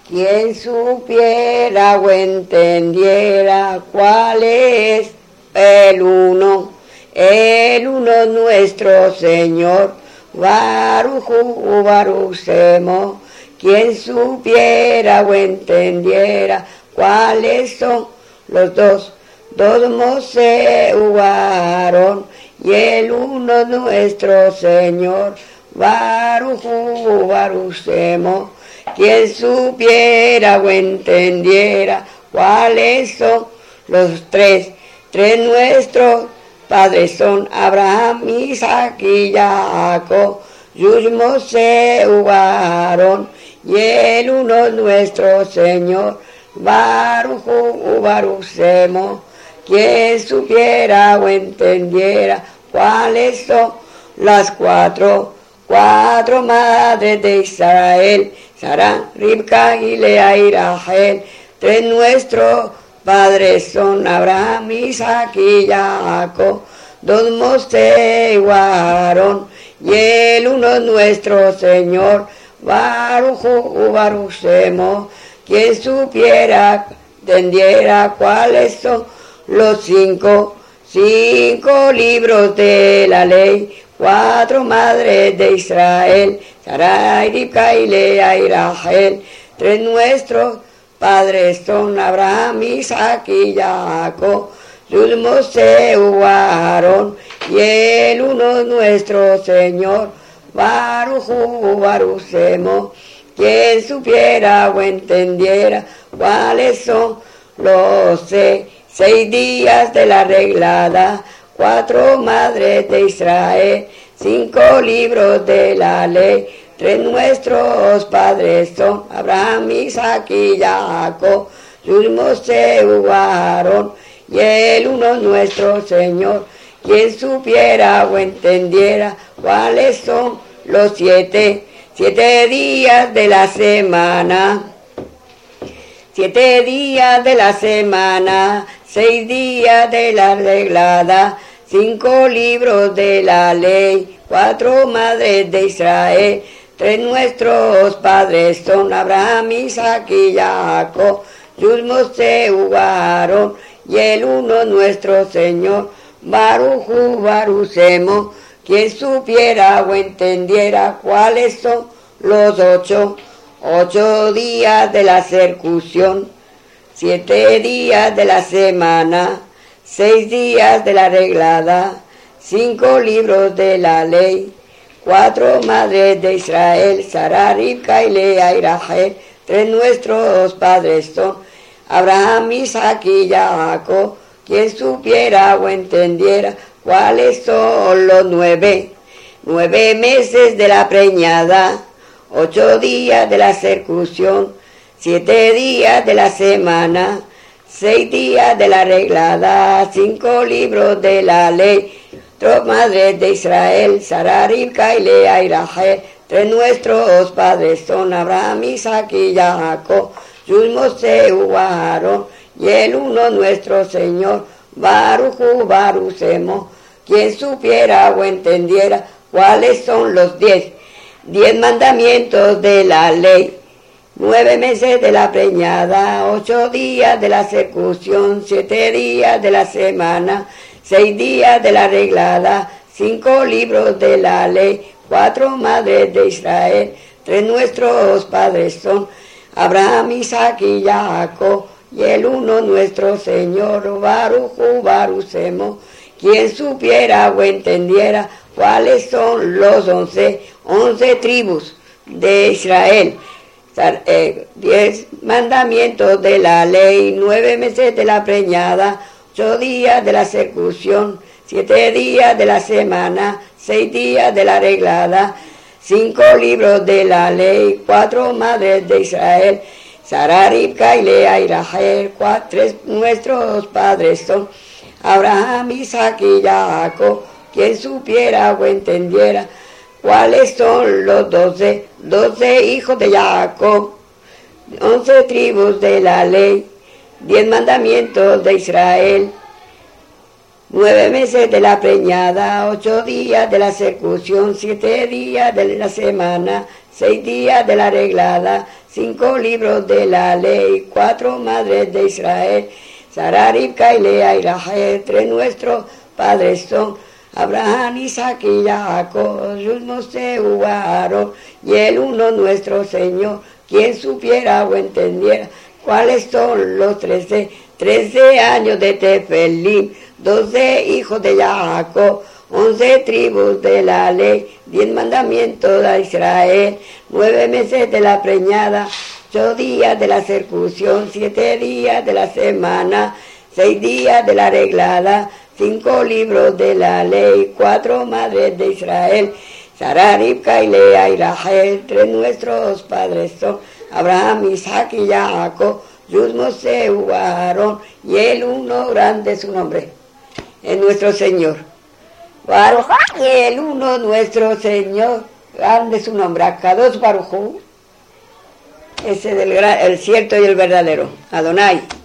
Quien supiera o entendiera cuál es el uno nuestro Señor, Baruchu Baruchemo. Quien supiera o entendiera cuáles son los dos Moshe u Aarón, y el uno nuestro Señor, Baruchu Baruchemo. Quien supiera o entendiera cuáles son los tres nuestros padres son Abraham, Isaac y Jacob, Moshe u Aarón, y el uno nuestro Señor, Baruchu Baruchemo. Quien supiera o entendiera cuáles son las cuatro madres de Israel, Sara, Ribca y Lea y Rachel. Tres nuestros padres son Abraham, Isaac y Jacob, dos Moshe y Aarón, y el uno nuestro Señor, Baruchu Baruchemo. Quien supiera, entendiera cuáles son los cinco libros de la ley, cuatro madres de Israel, Sarai, Ribca y Lea y Rachel. Tres nuestros padres son Abraham, Isaac y Jacob, Moshe u Aarón, y el uno nuestro Señor, Baruchu Baruchemo. Quien supiera o entendiera cuáles son los 6 días de la reglada, cuatro madres de Israel, 5 libros de la ley. Tres nuestros padres son Abraham, Isaac y Jacob, Moshe u Aarón, y el uno nuestro Señor. Quien supiera o entendiera cuáles son los 7 días de la semana, 7 días de la semana, 6 días de la reglada, 5 libros de la ley, 4 madres de Israel. Tres nuestros padres son Abraham, Isaac y Jacob, Moshe u Aarón, y el uno nuestro Señor, Baruchu Baruchemo. Quien supiera o entendiera cuáles son los 8 días de la circuncisión, 7 días de la semana, 6 días de la reglada, 5 libros de la ley, 4 madres de Israel, Sara, Ribca y Lea y Rachel. Tres nuestros padres son Abraham, Isaac y Jacob. Quien supiera o entendiera cuáles son los 9 meses de la preñada, 8 días de la circuncisión, 7 días de la semana, 6 días de la reglada, 5 libros de la ley, 4 madres de Israel, Sara, Ribca y Lea y Rachel. Tres nuestros padres son Abraham, Isaac y Jacob, Moshe u Aarón, y el uno nuestro Señor, Baruchu Baruchemo. Quien supiera o entendiera cuáles son los 10 mandamientos de la ley, 9 meses de la preñada, 8 días de la circuncisión, 7 días de la semana, 6 días de la reglada, 5 libros de la ley, 4 madres de Israel. Tres nuestros padres son Abraham, Isaac y Jacob, y el uno nuestro Señor, Baruchu Baruchemo. Quien supiera o entendiera cuáles son los 11 tribus de Israel, 10 mandamientos de la ley, 9 meses de la preñada, 8 días de la circuncisión, 7 días de la semana, 6 días de la reglada, 5 libros de la ley, 4 madres de Israel, Sara, Ribca y Lea y Rachel. Tres nuestros padres son Abraham, Isaac y Jacob. Quien supiera o entendiera cuáles son los 12 hijos de Jacob, 11 tribus de la ley, 10 mandamientos de Israel, 9 meses de la preñada, 8 días de la circuncisión, 7 días de la semana, 6 días de la reglada, 5 libros de la ley, 4 madres de Israel, Sara, Ribca y Lea y Rachel, 3 nuestros padres son Abraham, Isaac y Jacob, Yud, Moshe, Aarón, y el uno nuestro Señor, quien supiera o entendiera cuáles son los 13 años de Tefelín, 12 hijos de Jacob, 11 tribus de la ley, 10 mandamientos de Israel, 9 meses de la preñada, 8 días de la circuncisión, 7 días de la semana, 6 días de la arreglada, 5 libros de la ley, 4 madres de Israel, Sara, Ribca y Lea y Rachel, 3 nuestros padres son Abraham, Isaac y Jacob, Yud, Moshe, Aarón, y el uno grande su nombre, es nuestro Señor. Baruj, y el uno nuestro Señor, grande su nombre, Akadosh Baruj Hu, ese del el cierto y el verdadero, Adonai.